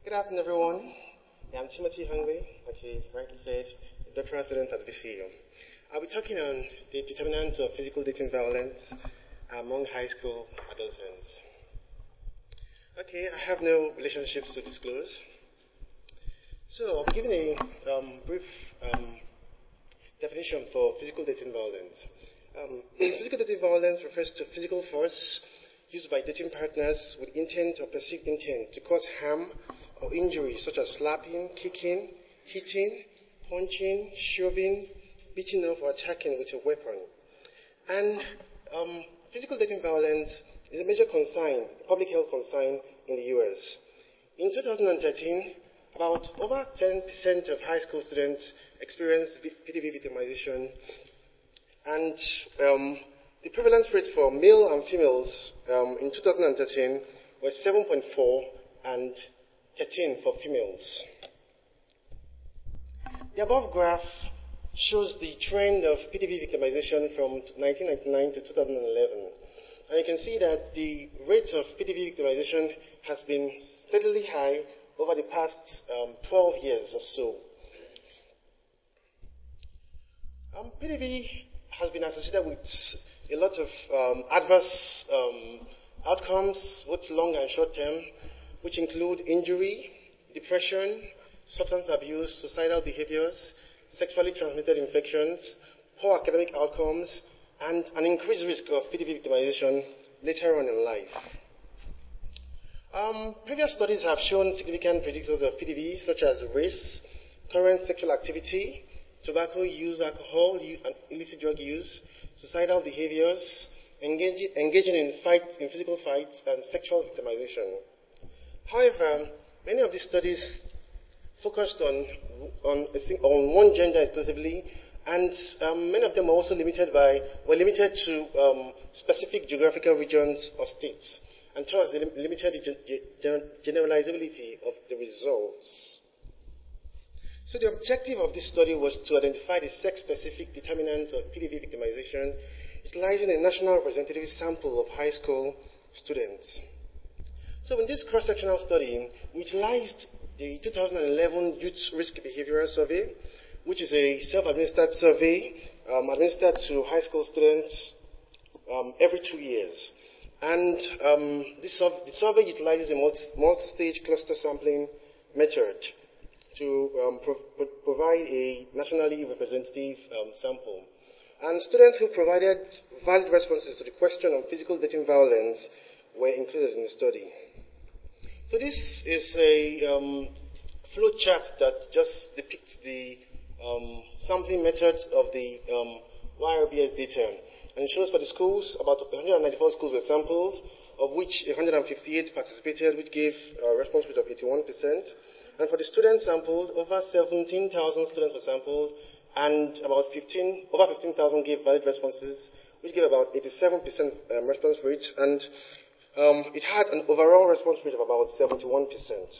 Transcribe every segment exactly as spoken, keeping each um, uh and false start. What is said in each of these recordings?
Good afternoon, everyone. I'm Timothy Hungwe, like he rightly said, doctoral student at V C U. I'll be talking on the determinants of physical dating violence among high school adolescents. Okay, I have no relationships to disclose. So I'll be giving a um, brief um, definition for physical dating violence. Um, physical dating violence refers to physical force used by dating partners with intent or perceived intent to cause harm or injury, such as slapping, kicking, hitting, punching, shoving, beating up, or attacking with a weapon. And um, physical dating violence is a major concern, public health concern in the U S. In two thousand thirteen, about over ten percent of high school students experienced P D V victimization, and um, the prevalence rate for male and females um, in two thousand thirteen was seven point four and thirteen for females. The above graph shows the trend of P D V victimization from nineteen ninety-nine to two thousand eleven. And you can see that the rate of P D V victimization has been steadily high over the past um, twelve years or so. Um, P D V has been associated with a lot of um, adverse um, outcomes, both long and short term, which include injury, depression, substance abuse, suicidal behaviors, sexually transmitted infections, poor academic outcomes, and an increased risk of P D V victimization later on in life. Um, previous studies have shown significant predictors of P D V, such as race, current sexual activity, tobacco use, alcohol use, and illicit drug use, suicidal behaviors, engaging, engaging in, fight, in physical fights, and sexual victimization. However, many of these studies focused on, on, a, on one gender exclusively, and um, many of them are also limited by, were limited to um, specific geographical regions or states, and thus they limited the generalizability of the results. So the objective of this study was to identify the sex-specific determinants of P D V victimization, utilizing a national representative sample of high school students. So in this cross-sectional study, we utilized the two thousand eleven Youth Risk Behavioral Survey, which is a self-administered survey um, administered to high school students um, every two years. And um, this, the survey utilizes a multi-stage cluster sampling method to um, pro pro provide a nationally representative um, sample. And students who provided valid responses to the question on physical dating violence were included in the study. So this is a um, flow chart that just depicts the um, sampling methods of the um, Y R B S data. And it shows for the schools, about one hundred ninety-four schools were sampled, of which one hundred fifty-eight participated, which gave a response rate of eighty-one percent. And for the students sampled, over seventeen thousand students were sampled, and about fifteen, over fifteen thousand gave valid responses, which gave about eighty-seven percent um, response rate, and um, it had an overall response rate of about seventy-one percent.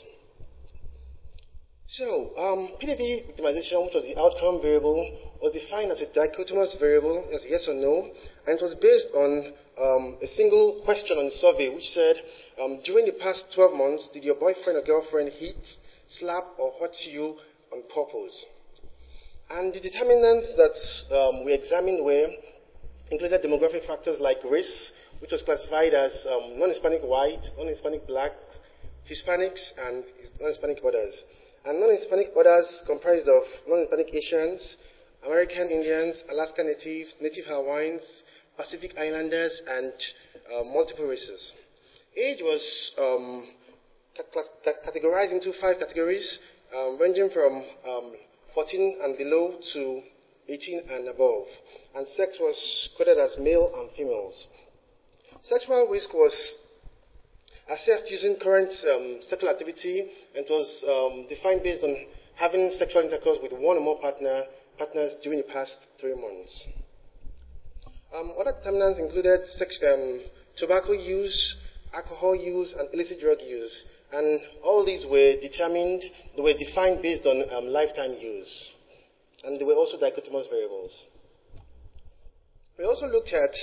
So, um, P D V victimization, which was the outcome variable, was defined as a dichotomous variable, as yes or no, and it was based on um, a single question on the survey, which said, um, during the past twelve months, did your boyfriend or girlfriend hit, slap, or hurt you on purpose? And the determinants that um, we examined were included demographic factors like race, which was classified as um, non-Hispanic white, non-Hispanic black, Hispanics, and non-Hispanic others. And non-Hispanic others comprised of non-Hispanic Asians, American Indians, Alaska Natives, Native Hawaiians, Pacific Islanders, and uh, multiple races. Age was um, categorized into five categories, um, ranging from um, fourteen and below to eighteen and above. And sex was coded as male and females. Sexual risk was assessed using current um, sexual activity, and was um, defined based on having sexual intercourse with one or more partner, partners during the past three months. Um, other determinants included sex, um, tobacco use, alcohol use, and illicit drug use. And all these were determined, they were defined based on um, lifetime use. And they were also dichotomous variables. We also looked at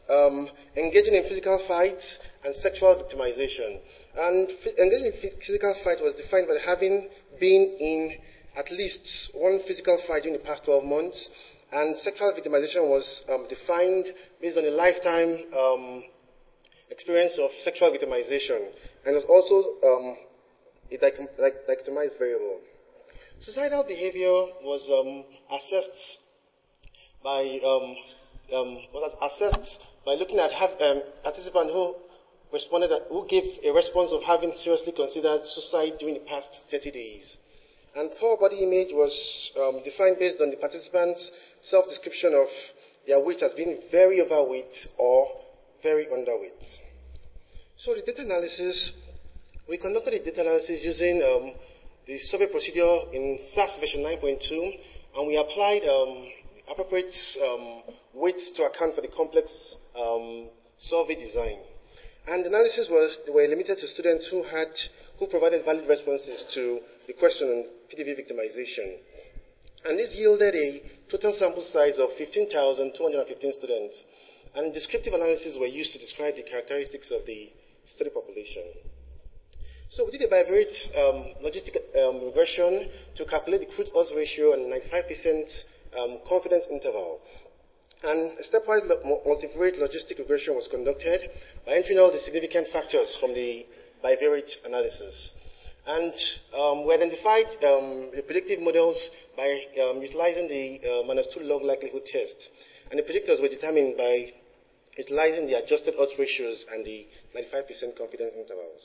um, engaging in physical fights and sexual victimization. And engaging in physical fight was defined by having been in at least one physical fight during the past twelve months, and sexual victimization was um, defined based on a lifetime um, experience of sexual victimization, and was also um, a dichotomized variable. Suicidal behavior was um, assessed by um, um, was assessed by looking at have, um, participants who responded, who gave a response of having seriously considered suicide during the past thirty days. And poor body image was um, defined based on the participants' self-description of their weight as being very overweight or very underweight. So the data analysis, we conducted a data analysis using um, the survey procedure in SAS version nine point two, and we applied um, appropriate um, weights to account for the complex um, survey design. And the analysis was were limited to students who had who provided valid responses to the question on P D V victimization. And this yielded a total sample size of fifteen thousand two hundred fifteen students. And descriptive analyses were used to describe the characteristics of the study population. So we did a bivariate um, logistic um, regression to calculate the crude odds ratio and ninety-five percent um, confidence interval. And a stepwise multivariate logistic regression was conducted by entering all the significant factors from the bivariate analysis. And um, we identified um, the predictive models by um, utilizing the uh, minus two log likelihood test. And the predictors were determined by utilizing the adjusted odds ratios and the ninety-five percent confidence intervals.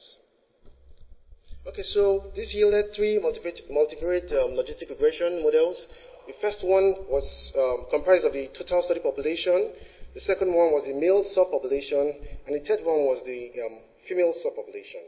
Okay, so this yielded three multivariate, multivariate um, logistic regression models. The first one was um, comprised of the total study population. The second one was the male subpopulation, and the third one was the um, female subpopulation.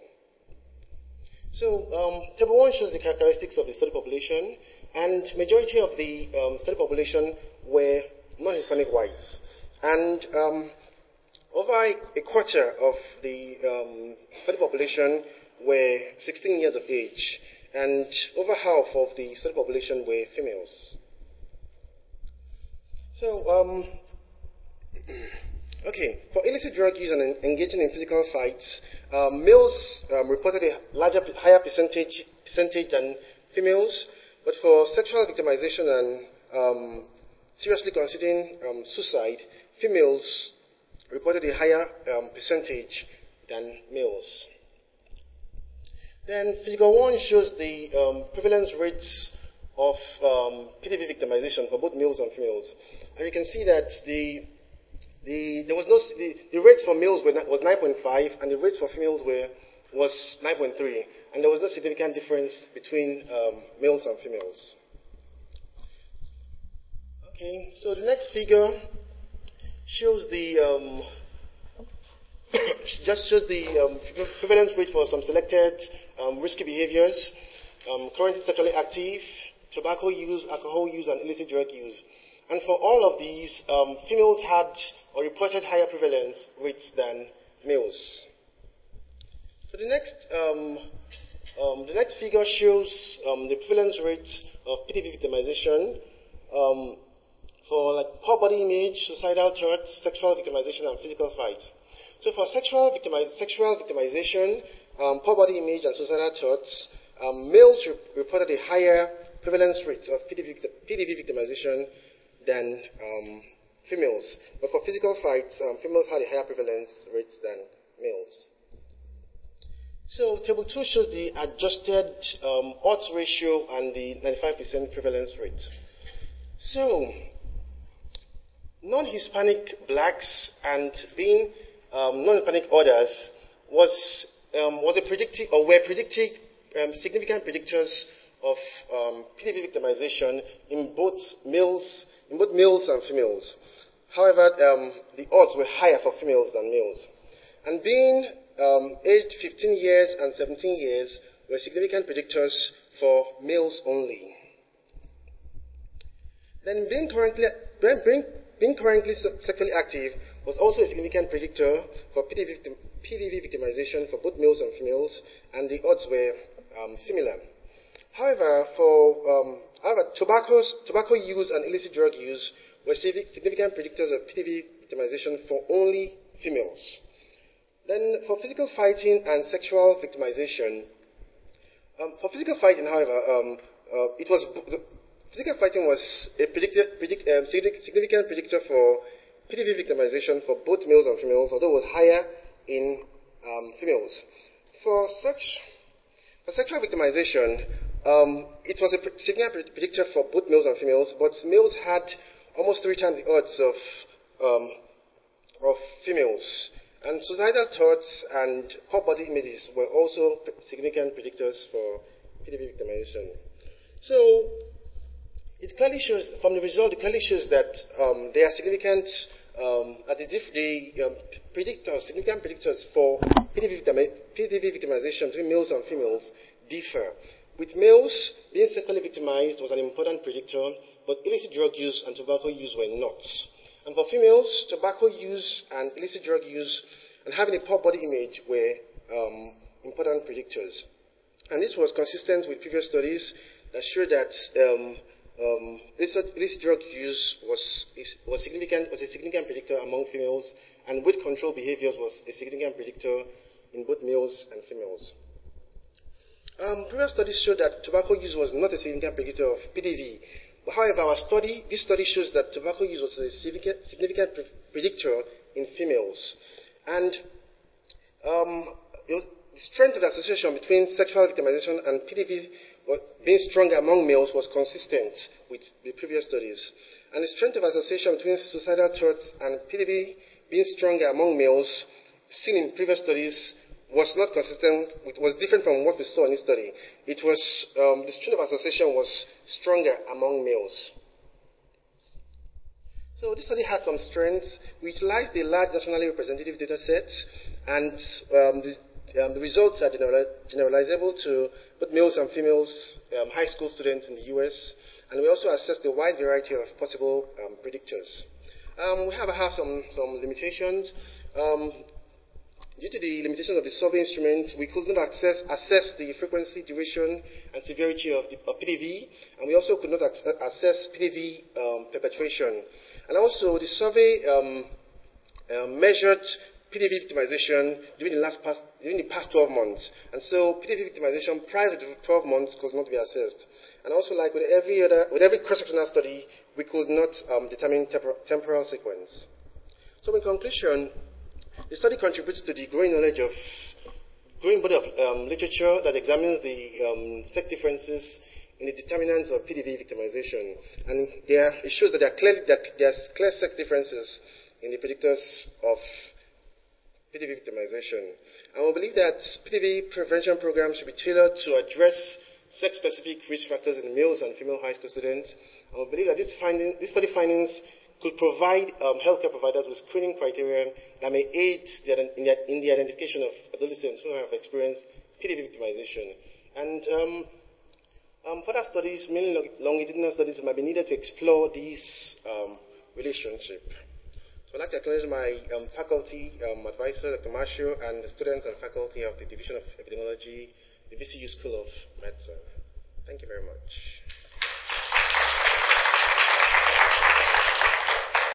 So um, table one shows the characteristics of the study population, and majority of the um, study population were non-Hispanic whites, and um, over a quarter of the um, study population were sixteen years of age, and over half of the study population were females. So, um, okay, for illicit drug use and engaging in physical fights, um, males um, reported a larger, higher percentage, percentage than females, but for sexual victimization and um, seriously considering um, suicide, females reported a higher um, percentage than males. Then figure one shows the um, prevalence rates of um, P D V victimization for both males and females. And you can see that the, the, there was no, the, the rates for males were, was nine point five, and the rates for females were, was nine point three. And there was no significant difference between um, males and females. Okay, so the next figure shows the, um, just shows the um, prevalence rate for some selected um, risky behaviors, um, currently sexually active, tobacco use, alcohol use, and illicit drug use. And for all of these, um, females had or reported higher prevalence rates than males. So the next, um, um, the next figure shows um, the prevalence rate of P D V victimization um, for like poor body image, suicidal thoughts, sexual victimization, and physical fights. So for sexual, victimiz sexual victimization, um, poor body image, and suicidal thoughts, um, males re reported a higher prevalence rate of P D V, P D V victimization than um, females. But for physical fights, um, females had a higher prevalence rate than males. So table two shows the adjusted um, odds ratio and the ninety-five percent prevalence rate. So non-Hispanic blacks and being um, non-Hispanic others was um, was a predictive or were predicting um, significant predictors of um, P D V victimization in both males, in both males and females. However, um, the odds were higher for females than males. And being um, aged fifteen years and seventeen years were significant predictors for males only. Then being currently, being, being currently sexually active was also a significant predictor for P D V, P D V victimization for both males and females, and the odds were um, similar. However, for um, however, tobacco use and illicit drug use were significant predictors of P D V victimization for only females. Then for physical fighting and sexual victimization, um, for physical fighting, however, um, uh, it was the physical fighting was a predictor, predict, um, significant predictor for P D V victimization for both males and females, although it was higher in um, females. For such for sexual victimization, um, it was a significant predictor for both males and females, but males had almost three times the odds of um, of females. And suicidal thoughts and poor body images were also significant predictors for P D V victimization. So it clearly shows, from the result, it clearly shows that um, there are significant um, at the, the um, predictors, significant predictors for P D V, P D V victimization between males and females differ. With males, being sexually victimized was an important predictor, but illicit drug use and tobacco use were not. And for females, tobacco use and illicit drug use and having a poor body image were um, important predictors. And this was consistent with previous studies that showed that um, um, illicit, illicit drug use was, is, was, significant, was a significant predictor among females, and weight control behaviors was a significant predictor in both males and females. Um, previous studies showed that tobacco use was not a significant predictor of P D V. However, our study, this study shows that tobacco use was a significant, significant pre predictor in females. And um, the strength of the association between sexual victimization and P D V being stronger among males was consistent with the previous studies. And the strength of association between suicidal thoughts and P D V being stronger among males seen in previous studies was not consistent, it was different from what we saw in this study. It was, um, the strength of association was stronger among males. So this study had some strengths. We utilized a large nationally representative data set, and um, the, um, the results are general, generalizable to both males and females, um, high school students in the U S, and we also assessed a wide variety of possible um, predictors. Um, we have, have some, some limitations. Um, Due to the limitations of the survey instrument, we could not access, assess the frequency, duration, and severity of, the, of P D V, and we also could not assess P D V um, perpetration. And also, the survey um, uh, measured P D V victimization during the, last past, during the past twelve months, and so P D V victimization prior to the twelve months could not be assessed. And also, like with every other, with every cross-sectional study, we could not um, determine tempor temporal sequence. So, in conclusion, the study contributes to the growing knowledge of, growing body of um, literature that examines the um, sex differences in the determinants of P D V victimization. And there, it shows that there are clear, that there's clear sex differences in the predictors of P D V victimization. And we believe that P D V prevention programs should be tailored to address sex-specific risk factors in males and female high school students. And we believe that this, finding, this study findings could provide um, healthcare providers with screening criteria that may aid the, in, the, in the identification of adolescents who have experienced P D V victimization. And um, um, further studies, mainly longitudinal studies, might be needed to explore this um, relationship. So I'd like to acknowledge my um, faculty um, advisor, Doctor Marshall, and the students and faculty of the Division of Epidemiology, the V C U School of Medicine. Thank you very much.